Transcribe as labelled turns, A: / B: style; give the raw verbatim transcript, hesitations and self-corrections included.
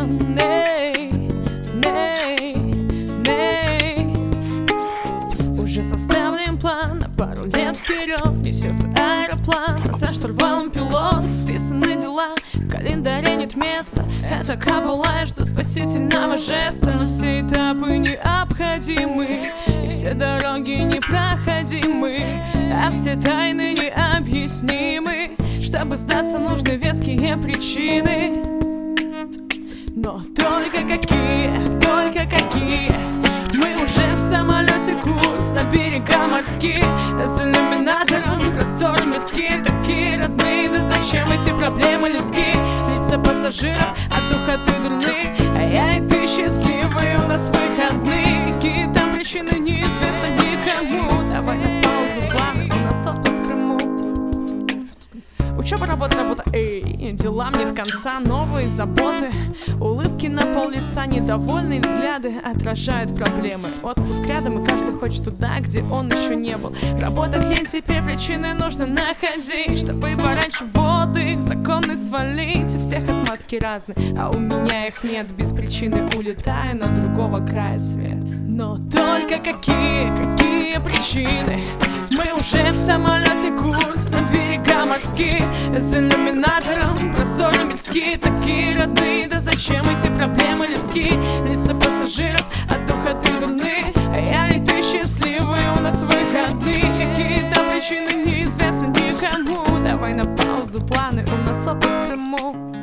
A: Ней, ней, ней. Уже составлен план на пару лет вперед. Несется аэроплан, за штурвалом пилот. Списаны дела, в календаре нет места. Это кабала, жду спасительного жеста. Но все этапы необходимы, и все дороги непроходимы, а все тайны необъяснимы. Чтобы сдаться, нужны веские причины. Но только какие, только какие. Мы уже в самолете, курс на берега морские. С иллюминатором просторы морские, такие родные. Да зачем эти проблемы людские? Лица пассажиров от духоты дурны, а я и ты счастливые, у нас выходные. Какие там причины, неизвестно никому. Давай на паузу планы, у нас отпуск в Крыму. Учеба, работа, работа, эй, делам нет конца, новые заботы. Улыбки на пол лица, недовольные взгляды отражают проблемы. Отпуск рядом, и каждый хочет туда, где он еще не был. Работа, клиент, теперь причины нужно находить, чтобы пораньше воды законы свалить. У всех отмазки разные, а у меня их нет. Без причины улетаю на другого края света. Но только какие, какие причины? Мы уже в самолете, курс на берега морские. С иллюминатором просторы мирские, такие родные. Да зачем эти проблемы людские? Лица пассажиров от духоты дурны, а я и ты счастливые, у нас выходные. Какие-то причины неизвестны никому. Давай на паузу планы, у нас отпуск в Крыму.